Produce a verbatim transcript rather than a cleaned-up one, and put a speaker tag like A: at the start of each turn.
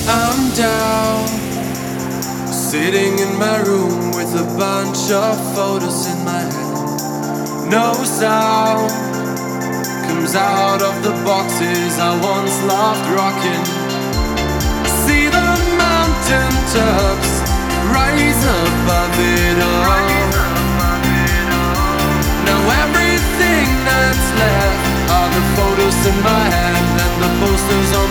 A: I'm down, sitting in my room with a bunch of photos in my hand. No sound comes out of the boxes I once loved rocking. See the mountain tops rise above it all. Now everything that's left are the photos in my hand and the posters on